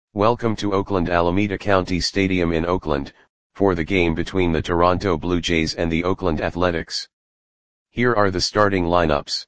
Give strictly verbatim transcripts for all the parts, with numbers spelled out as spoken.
Welcome to Oakland Alameda County Stadium in Oakland, for the game between the Toronto Blue Jays and the Oakland Athletics. Here are the starting lineups.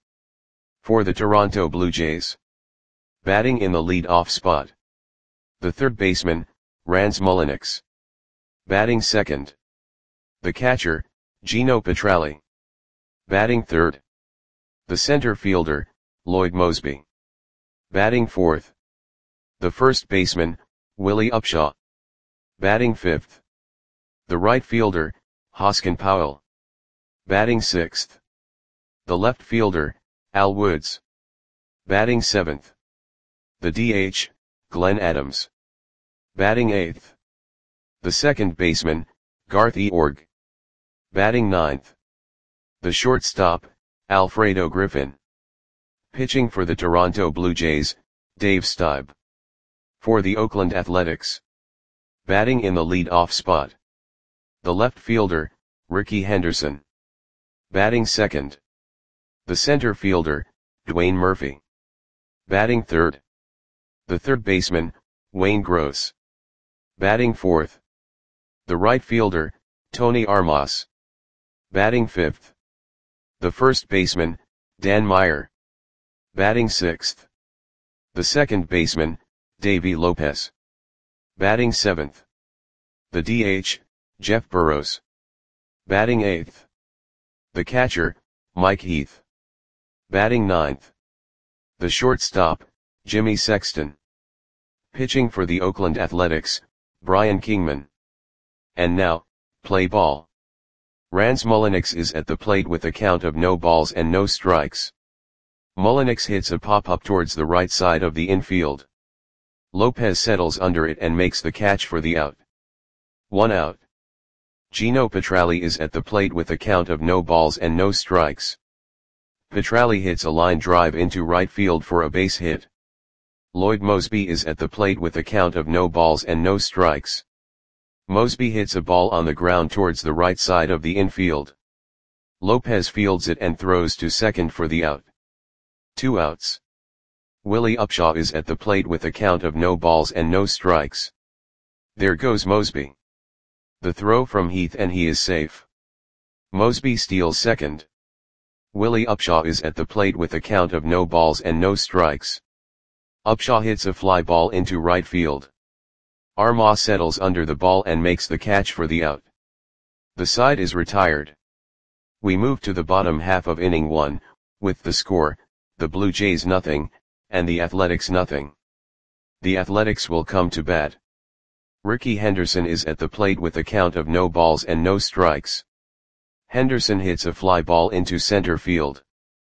For the Toronto Blue Jays. Batting in the lead-off spot. The third baseman, Rans Mulliniks. Batting second. The catcher, Gino Petralli. Batting third. The center fielder, Lloyd Moseby. Batting fourth. The first baseman, Willie Upshaw. Batting fifth. The right fielder, Hoskin Powell. Batting sixth. The left fielder, Al Woods. Batting seventh. The D H, Glenn Adams. Batting eighth. The second baseman, Garth Eorg. Batting ninth. The shortstop, Alfredo Griffin. Pitching for the Toronto Blue Jays, Dave Stieb. For the Oakland Athletics. Batting in the lead-off spot. The left fielder, Rickey Henderson. Batting second. The center fielder, Dwayne Murphy. Batting third. The third baseman, Wayne Gross. Batting fourth. The right fielder, Tony Armas. Batting fifth. The first baseman, Dan Meyer. Batting sixth. The second baseman, Davey Lopez. Batting seventh. The D H, Jeff Burrows. Batting eighth. The catcher, Mike Heath. Batting ninth. The shortstop, Jimmy Sexton. Pitching for the Oakland Athletics, Brian Kingman. And now, play ball. Rans Mulliniks is at the plate with a count of no balls and no strikes. Mulliniks hits a pop-up towards the right side of the infield. Lopez settles under it and makes the catch for the out. One out. Gino Petralli is at the plate with a count of no balls and no strikes. Petralli hits a line drive into right field for a base hit. Lloyd Moseby is at the plate with a count of no balls and no strikes. Moseby hits a ball on the ground towards the right side of the infield. Lopez fields it and throws to second for the out. Two outs. Willie Upshaw is at the plate with a count of no balls and no strikes. There goes Moseby. The throw from Heath and he is safe. Moseby steals second. Willie Upshaw is at the plate with a count of no balls and no strikes. Upshaw hits a fly ball into right field. Armas settles under the ball and makes the catch for the out. The side is retired. We move to the bottom half of inning one, with the score, the Blue Jays nothing, and the Athletics nothing. The Athletics will come to bat. Rickey Henderson is at the plate with a count of no balls and no strikes. Henderson hits a fly ball into center field.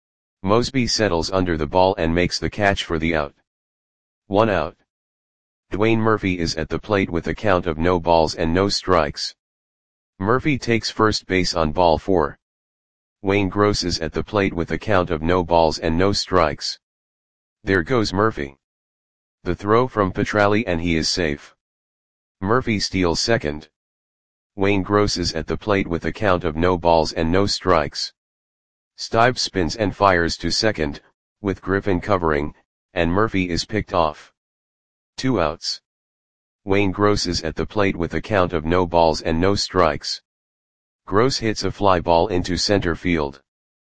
Moseby settles under the ball and makes the catch for the out. One out. Dwayne Murphy is at the plate with a count of no balls and no strikes. Murphy takes first base on ball four. Wayne Gross is at the plate with a count of no balls and no strikes. There goes Murphy. The throw from Petralli and he is safe. Murphy steals second. Wayne Gross is at the plate with a count of no balls and no strikes. Stieb spins and fires to second, with Griffin covering, and Murphy is picked off. Two outs. Wayne Gross is at the plate with a count of no balls and no strikes. Gross hits a fly ball into center field.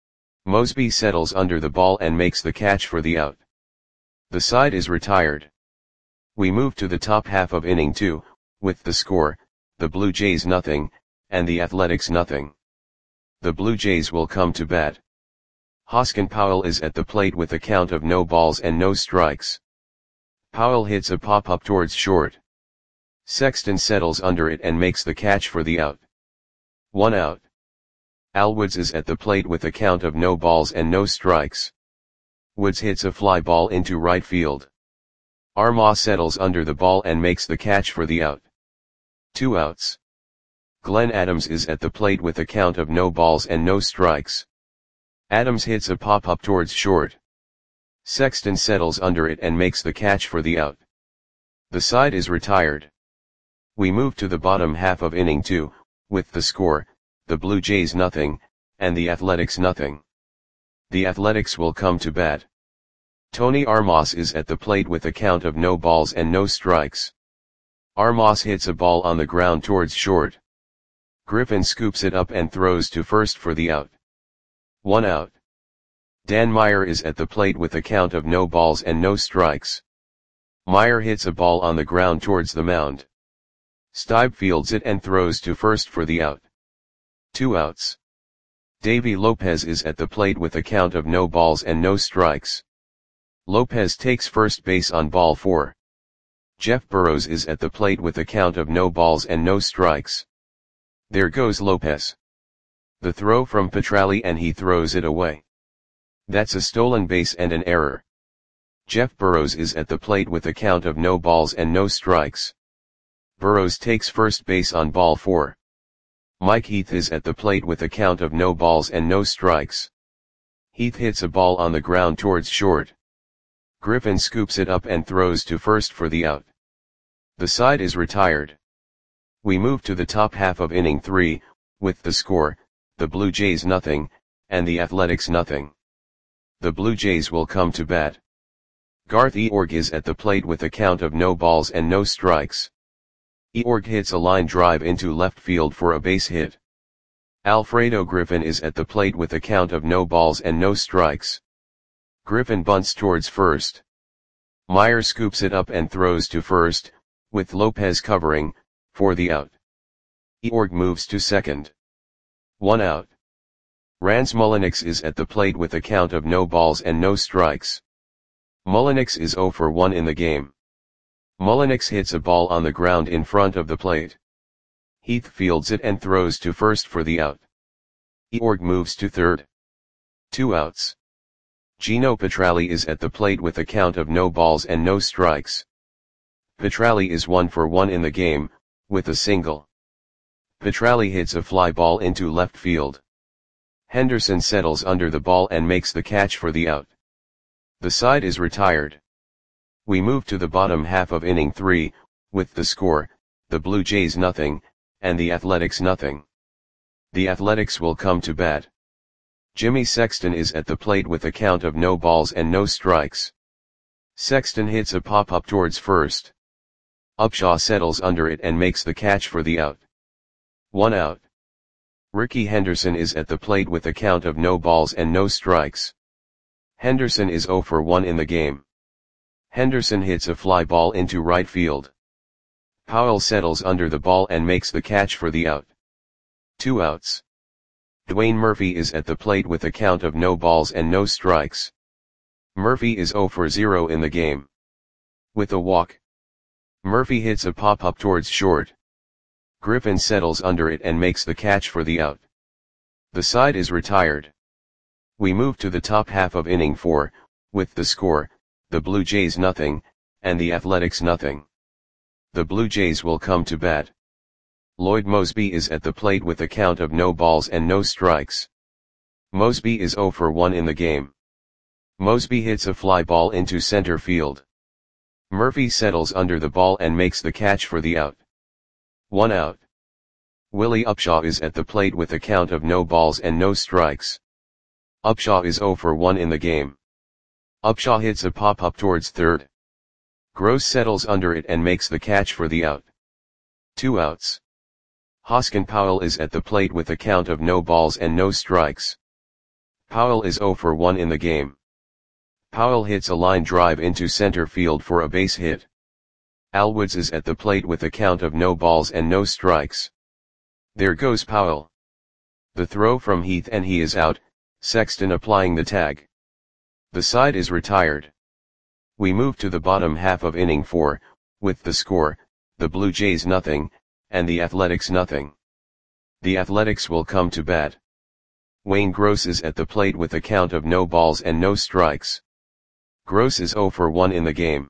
Moseby settles under the ball and makes the catch for the out. The side is retired. We move to the top half of inning two, with the score, the Blue Jays nothing, and the Athletics nothing. The Blue Jays will come to bat. Hoskin Powell is at the plate with a count of no balls and no strikes. Powell hits a pop-up towards short. Sexton settles under it and makes the catch for the out. One out. Al Woods is at the plate with a count of no balls and no strikes. Woods hits a fly ball into right field. Armas settles under the ball and makes the catch for the out. Two outs. Glenn Adams is at the plate with a count of no balls and no strikes. Adams hits a pop-up towards short. Sexton settles under it and makes the catch for the out. The side is retired. We move to the bottom half of inning two, with the score, the Blue Jays nothing, and the Athletics nothing. The Athletics will come to bat. Tony Armas is at the plate with a count of no balls and no strikes. Armas hits a ball on the ground towards short. Griffin scoops it up and throws to first for the out. One out. Dan Meyer is at the plate with a count of no balls and no strikes. Meyer hits a ball on the ground towards the mound. Stibe fields it and throws to first for the out. Two outs. Davy Lopez is at the plate with a count of no balls and no strikes. Lopez takes first base on ball four. Jeff Burrows is at the plate with a count of no balls and no strikes. There goes Lopez. The throw from Petralli and he throws it away. That's a stolen base and an error. Jeff Burrows is at the plate with a count of no balls and no strikes. Burrows takes first base on ball four. Mike Heath is at the plate with a count of no balls and no strikes. Heath hits a ball on the ground towards short. Griffin scoops it up and throws to first for the out. The side is retired. We move to the top half of inning three, with the score, the Blue Jays nothing, and the Athletics nothing. The Blue Jays will come to bat. Garth Eorg is at the plate with a count of no balls and no strikes. Eorg hits a line drive into left field for a base hit. Alfredo Griffin is at the plate with a count of no balls and no strikes. Griffin bunts towards first. Meyer scoops it up and throws to first, with Lopez covering, for the out. Eorg moves to second. One out. Rance Mulliniks is at the plate with a count of no balls and no strikes. Mulliniks is zero for one in the game. Mulliniks hits a ball on the ground in front of the plate. Heath fields it and throws to first for the out. Eorg moves to third. Two outs. Gino Petralli is at the plate with a count of no balls and no strikes. Petralli is one for one in the game, with a single. Petralli hits a fly ball into left field. Henderson settles under the ball and makes the catch for the out. The side is retired. We move to the bottom half of inning three, with the score, the Blue Jays nothing, and the Athletics nothing. The Athletics will come to bat. Jimmy Sexton is at the plate with a count of no balls and no strikes. Sexton hits a pop-up towards first. Upshaw settles under it and makes the catch for the out. One out. Ricky Henderson is at the plate with a count of no balls and no strikes. Henderson is zero for one in the game. Henderson hits a fly ball into right field. Powell settles under the ball and makes the catch for the out. Two outs. Dwayne Murphy is at the plate with a count of no balls and no strikes. Murphy is zero for zero in the game. With a walk. Murphy hits a pop-up towards short. Griffin settles under it and makes the catch for the out. The side is retired. We move to the top half of inning four, with the score, the Blue Jays nothing, and the Athletics nothing. The Blue Jays will come to bat. Lloyd Moseby is at the plate with a count of no balls and no strikes. Moseby is zero for one in the game. Moseby hits a fly ball into center field. Murphy settles under the ball and makes the catch for the out. One out. Willie Upshaw is at the plate with a count of no balls and no strikes. Upshaw is zero for one in the game. Upshaw hits a pop-up towards third. Gross settles under it and makes the catch for the out. Two outs. Hoskin Powell is at the plate with a count of no balls and no strikes. Powell is zero for one in the game. Powell hits a line drive into center field for a base hit. Al Woods is at the plate with a count of no balls and no strikes. There goes Powell. The throw from Heath and he is out, Sexton applying the tag. The side is retired. We move to the bottom half of inning four, with the score, the Blue Jays nothing, and the Athletics nothing. The Athletics will come to bat. Wayne Gross is at the plate with a count of no balls and no strikes. Gross is zero for one in the game.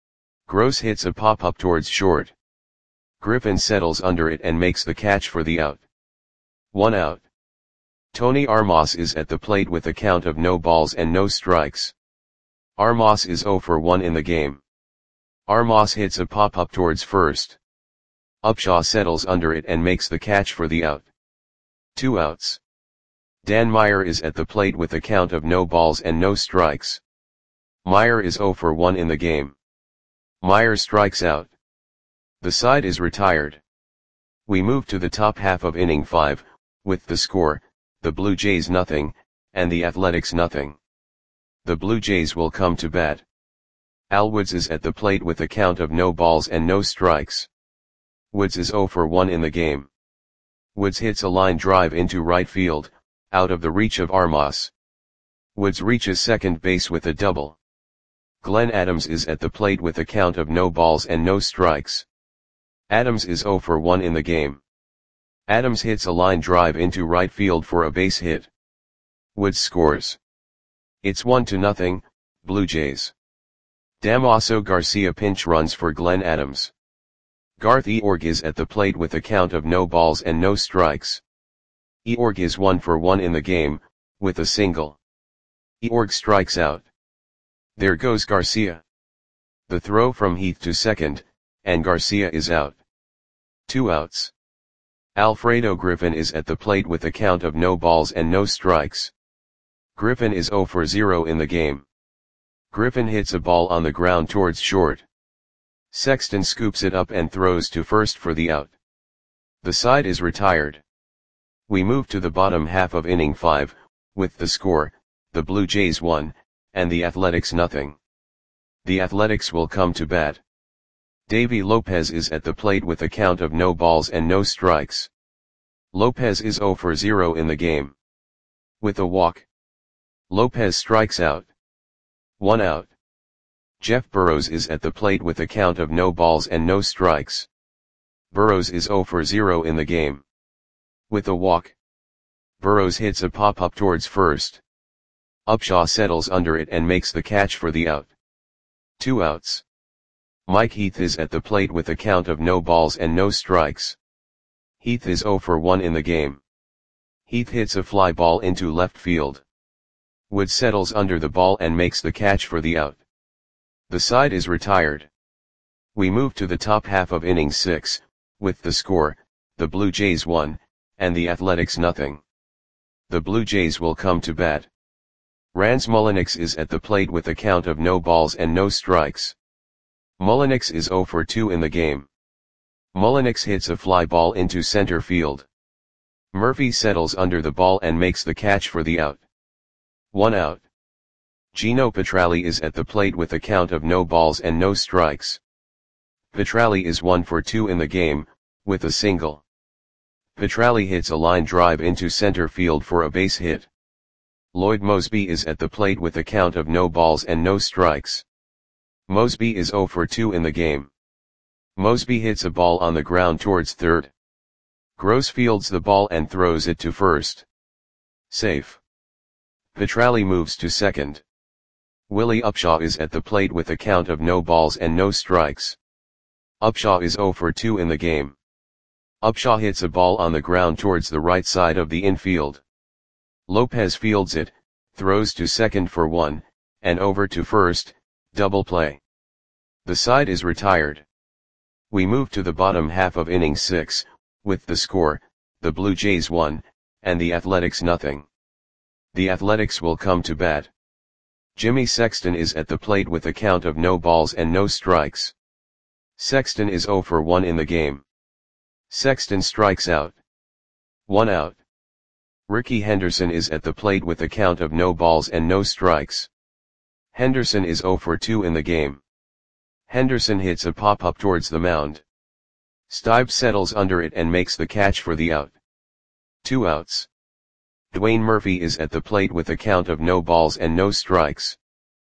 Gross hits a pop-up towards short. Griffin settles under it and makes the catch for the out. One out. Tony Armas is at the plate with a count of no balls and no strikes. Armas is zero for one in the game. Armas hits a pop-up towards first. Upshaw settles under it and makes the catch for the out. Two outs. Dan Meyer is at the plate with a count of no balls and no strikes. Meyer is zero for one in the game. Meyer strikes out. The side is retired. We move to the top half of inning five, with the score, the Blue Jays nothing, and the Athletics nothing. The Blue Jays will come to bat. Al Woods is at the plate with a count of no balls and no strikes. Woods is oh for one in the game. Woods hits a line drive into right field, out of the reach of Armas. Woods reaches second base with a double. Glenn Adams is at the plate with a count of no balls and no strikes. Adams is oh for one in the game. Adams hits a line drive into right field for a base hit. Woods scores. It's one to nothing, Blue Jays. Damaso Garcia pinch runs for Glenn Adams. Garth Eorg is at the plate with a count of no balls and no strikes. Eorg is one for one in the game, with a single. Eorg strikes out. There goes Garcia. The throw from Heath to second, and Garcia is out. Two outs. Alfredo Griffin is at the plate with a count of no balls and no strikes. Griffin is oh for zero in the game. Griffin hits a ball on the ground towards short. Sexton scoops it up and throws to first for the out. The side is retired. We move to the bottom half of inning five, with the score, the Blue Jays one, and the Athletics nothing. The Athletics will come to bat. Davy Lopez is at the plate with a count of no balls and no strikes. Lopez is oh for zero in the game. With a walk, Lopez strikes out. One out. Jeff Burrows is at the plate with a count of no balls and no strikes. Burrows is oh for zero in the game. With a walk, Burrows hits a pop-up towards first. Upshaw settles under it and makes the catch for the out. Two outs. Mike Heath is at the plate with a count of no balls and no strikes. Heath is oh for one in the game. Heath hits a fly ball into left field. Woods settles under the ball and makes the catch for the out. The side is retired. We move to the top half of inning six, with the score, the Blue Jays one, and the Athletics nothing. The Blue Jays will come to bat. Rans Mulliniks is at the plate with a count of no balls and no strikes. Mulliniks is oh for two in the game. Mulliniks hits a fly ball into center field. Murphy settles under the ball and makes the catch for the out. One out. Gino Petralli is at the plate with a count of no balls and no strikes. Petralli is one for two in the game, with a single. Petralli hits a line drive into center field for a base hit. Lloyd Mosby is at the plate with a count of no balls and no strikes. Mosby is oh for two in the game. Mosby hits a ball on the ground towards third. Gross fields the ball and throws it to first. Safe. Petralli moves to second. Willie Upshaw is at the plate with a count of no balls and no strikes. Upshaw is oh for two in the game. Upshaw hits a ball on the ground towards the right side of the infield. Lopez fields it, throws to second for one, and over to first, double play. The side is retired. We move to the bottom half of inning six, with the score, the Blue Jays one, and the Athletics nothing. The Athletics will come to bat. Jimmy Sexton is at the plate with a count of no balls and no strikes. Sexton is oh for one in the game. Sexton strikes out. One out. Ricky Henderson is at the plate with a count of no balls and no strikes. Henderson is oh for two in the game. Henderson hits a pop-up towards the mound. Stibe settles under it and makes the catch for the out. Two outs. Dwayne Murphy is at the plate with a count of no balls and no strikes.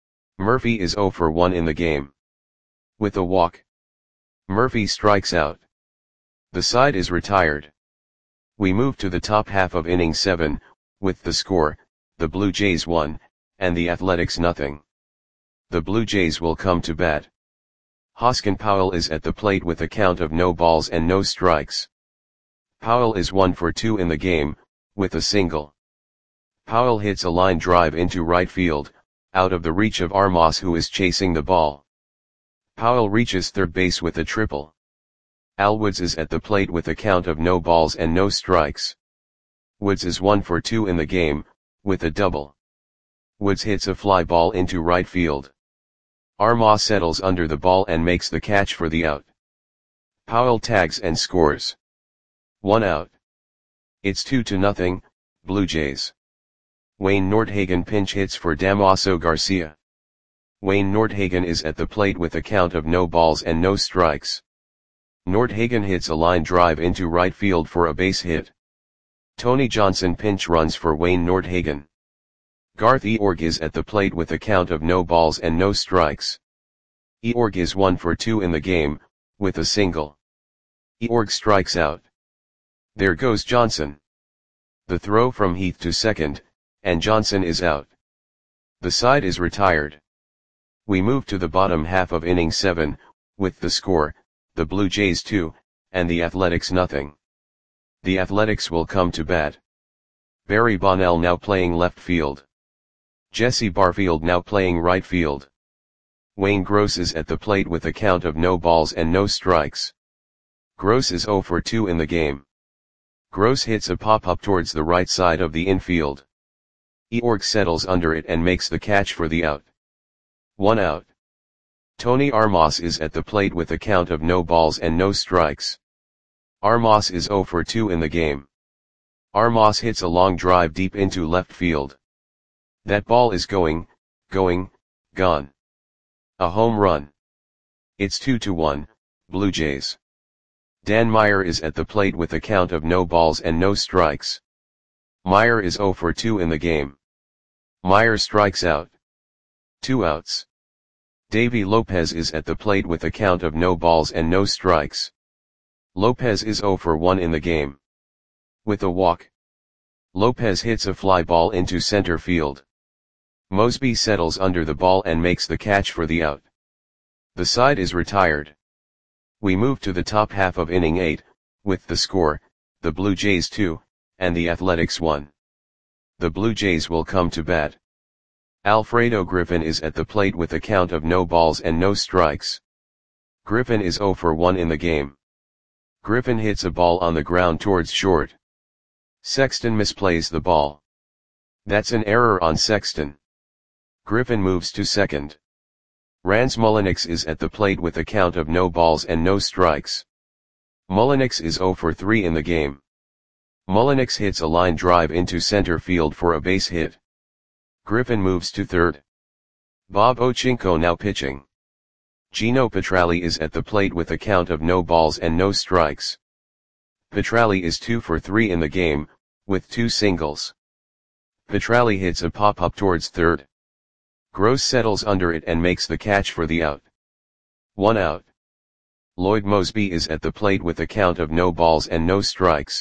Murphy is oh for one in the game. With a walk, Murphy strikes out. The side is retired. We move to the top half of inning seven, with the score, the Blue Jays one, and the Athletics nothing. The Blue Jays will come to bat. Hoskin Powell is at the plate with a count of no balls and no strikes. Powell is one for two in the game, with a single. Powell hits a line drive into right field, out of the reach of Armas who is chasing the ball. Powell reaches third base with a triple. Al Woods is at the plate with a count of no balls and no strikes. Woods is one for two in the game, with a double. Woods hits a fly ball into right field. Armas settles under the ball and makes the catch for the out. Powell tags and scores. One out. It's two to nothing, Blue Jays. Wayne Nordhagen pinch hits for Damaso Garcia. Wayne Nordhagen is at the plate with a count of no balls and no strikes. Nordhagen hits a line drive into right field for a base hit. Tony Johnson pinch runs for Wayne Nordhagen. Garth Eorg is at the plate with a count of no balls and no strikes. Eorg is one for two in the game, with a single. Eorg strikes out. There goes Johnson. The throw from Heath to second, and Johnson is out. The side is retired. We move to the bottom half of inning seven, with the score, the Blue Jays two, and the Athletics nothing. The Athletics will come to bat. Barry Bonnell now playing left field. Jesse Barfield now playing right field. Wayne Gross is at the plate with a count of no balls and no strikes. Gross is zero for two in the game. Gross hits a pop-up towards the right side of the infield. Eorg settles under it and makes the catch for the out. One out. Tony Armas is at the plate with a count of no balls and no strikes. Armas is zero for two in the game. Armas hits a long drive deep into left field. That ball is going, going, gone. A home run. It's two to one, Blue Jays. Dan Meyer is at the plate with a count of no balls and no strikes. Meyer is zero for two in the game. Meyer strikes out. Two outs. Davy Lopez is at the plate with a count of no balls and no strikes. Lopez is zero for one in the game. With a walk. Lopez hits a fly ball into center field. Mosby settles under the ball and makes the catch for the out. The side is retired. We move to the top half of inning eight, with the score, the Blue Jays two, and the Athletics one. The Blue Jays will come to bat. Alfredo Griffin is at the plate with a count of no balls and no strikes. Griffin is zero for one in the game. Griffin hits a ball on the ground towards short. Sexton misplays the ball. That's an error on Sexton. Griffin moves to second. Rans Mulliniks is at the plate with a count of no balls and no strikes. Mulliniks is zero for three in the game. Mulliniks hits a line drive into center field for a base hit. Griffin moves to third. Bob Ochinko now pitching. Gino Petralli is at the plate with a count of no balls and no strikes. Petralli is two for three in the game, with two singles. Petralli hits a pop-up towards third. Gross settles under it and makes the catch for the out. One out. Lloyd Mosby is at the plate with a count of no balls and no strikes.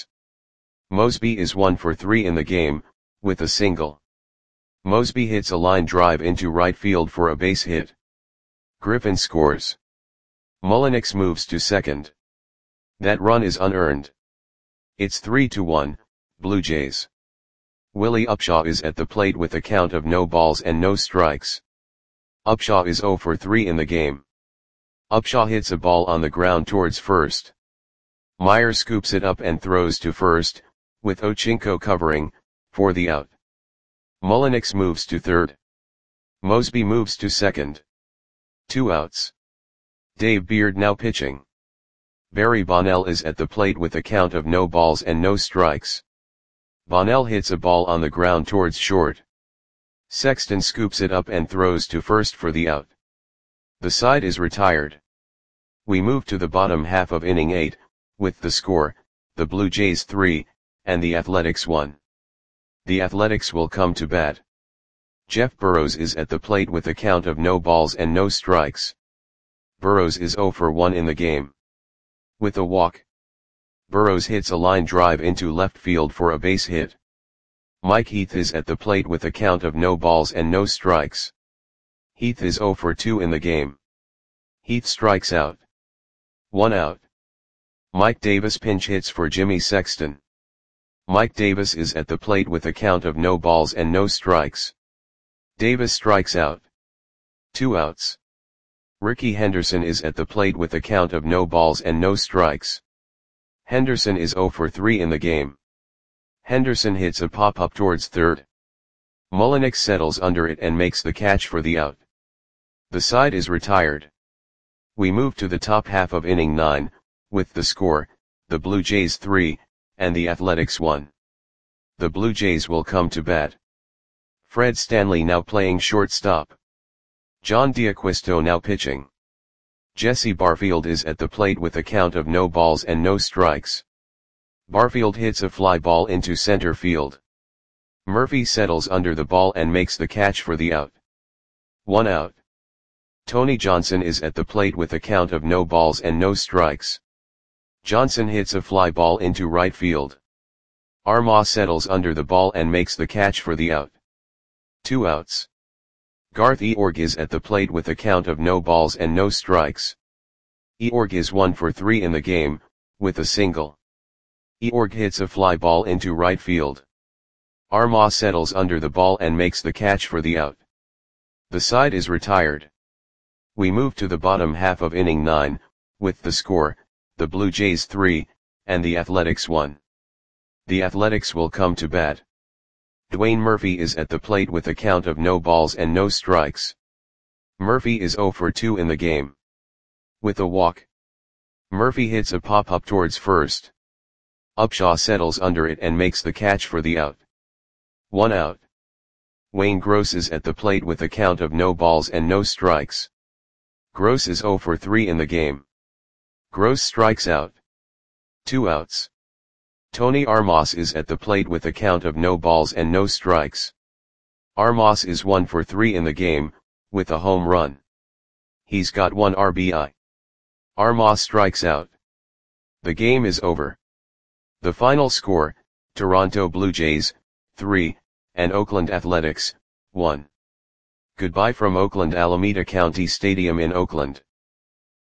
Mosby is one for three in the game, with a single. Mosby hits a line drive into right field for a base hit. Griffin scores. Mulliniks moves to second. That run is unearned. It's three to one, Blue Jays. Willie Upshaw is at the plate with a count of no balls and no strikes. Upshaw is zero for three in the game. Upshaw hits a ball on the ground towards first. Meyer scoops it up and throws to first, with Ochinko covering, for the out. Mulliniks moves to third. Mosby moves to second. Two outs. Dave Beard now pitching. Barry Bonnell is at the plate with a count of no balls and no strikes. Bonnell hits a ball on the ground towards short. Sexton scoops it up and throws to first for the out. The side is retired. We move to the bottom half of inning eight, with the score, the Blue Jays three, and the Athletics one. The Athletics will come to bat. Jeff Burrows is at the plate with a count of no balls and no strikes. Burrows is zero for one in the game. With a walk. Burrows hits a line drive into left field for a base hit. Mike Heath is at the plate with a count of no balls and no strikes. Heath is zero for two in the game. Heath strikes out. One out. Mike Davis pinch hits for Jimmy Sexton. Mike Davis is at the plate with a count of no balls and no strikes. Davis strikes out. Two outs. Ricky Henderson is at the plate with a count of no balls and no strikes. Henderson is zero for three in the game. Henderson hits a pop-up towards third. Mulliniks settles under it and makes the catch for the out. The side is retired. We move to the top half of inning nine, with the score, the Blue Jays three, and the Athletics one. The Blue Jays will come to bat. Fred Stanley now playing shortstop. John D'Acquisto now pitching. Jesse Barfield is at the plate with a count of no balls and no strikes. Barfield hits a fly ball into center field. Murphy settles under the ball and makes the catch for the out. One out. Tony Johnson is at the plate with a count of no balls and no strikes. Johnson hits a fly ball into right field. Armah settles under the ball and makes the catch for the out. Two outs. Garth Eorg is at the plate with a count of no balls and no strikes. Eorg is one for three in the game, with a single. Eorg hits a fly ball into right field. Armah settles under the ball and makes the catch for the out. The side is retired. We move to the bottom half of inning nine, with the score, the Blue Jays three, and the Athletics one. The Athletics will come to bat. Dwayne Murphy is at the plate with a count of no balls and no strikes. Murphy is zero for two in the game. With a walk. Murphy hits a pop-up towards first. Upshaw settles under it and makes the catch for the out. One out. Wayne Gross is at the plate with a count of no balls and no strikes. Gross is zero for three in the game. Gross strikes out. Two outs. Tony Armas is at the plate with a count of no balls and no strikes. Armas is one for three in the game, with a home run. He's got one R B I. Armas strikes out. The game is over. The final score, Toronto Blue Jays, three, and Oakland Athletics, one. Goodbye from Oakland Alameda County Stadium in Oakland.